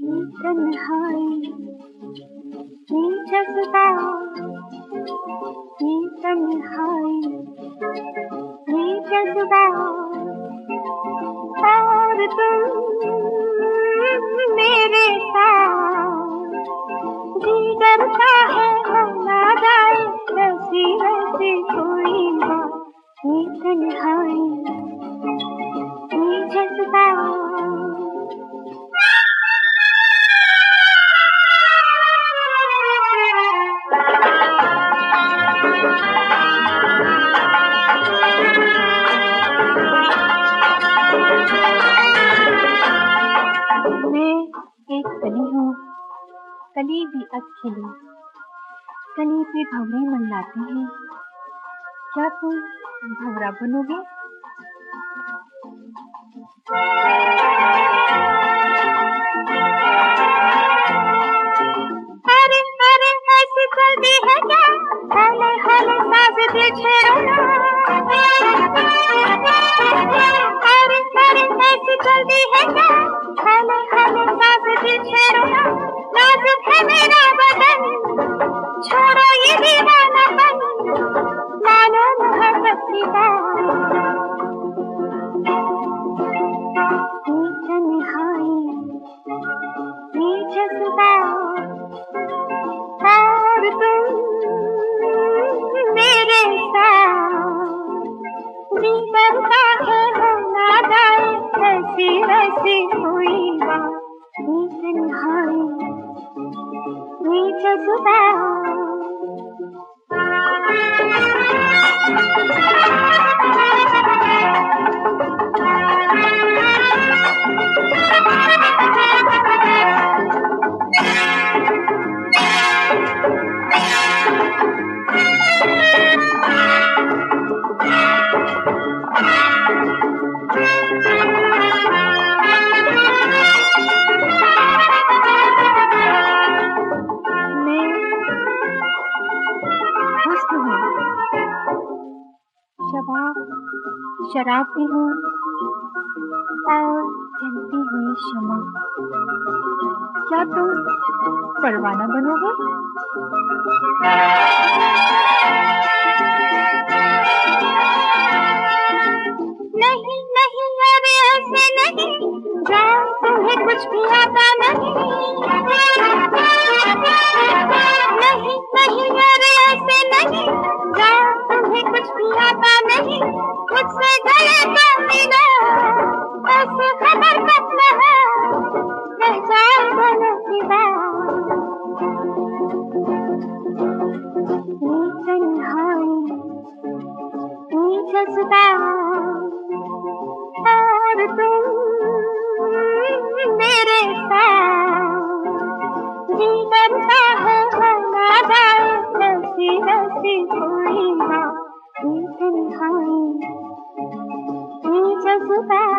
तन्हाई ये जज्बा, ये तन्हाई ये जज्बा, और तुम मेरे साथ। जी डरता है ना जाए ऐसी वैसी कोई बात, ये तन्हाई ये जज्बा। एक कली हूँ, कली भी अब खिली, कली पे भंवरे मंडराते हैं, क्या तुम भंवरा बनोगे? अरे अरे ऐसी जल्दी है क्या, हले हले साज दिल छेड़ो ना। अरे अरे ऐसी जल्दी है क्या, हले हले साज दिल छेड़ो ना। नाजुक है मेरा बदन, छोड़ो ये दीवानापन, मानो मोहब्बत की बात। ये तन्हाई ये जज्बा, और तुम मेरे साथ। जी बनता है ना जाए ऐसी वैसी कोई बात, ये तन्हाई ये जज्बा। शराब भी हूँ और जलती हुई शमा, क्या तुम परवाना बनोगे? नहीं नहीं अरे ऐसे नहीं, जाओ तुम्हें कुछ भी आता नहीं। नहीं नहीं अरे ऐसे नहीं, जाओ तुम्हें कुछ भी आता नहीं। मुझसे गले तो मिलो, ऐसे खबर तक न हो, रह जाए गले की बात। ये तन्हाई ये जज्बा, और तुम मेरे साथ। जी डरता है ना जाए ऐसी वैसी कोई बात, ये तन्हाई ये जज्बा।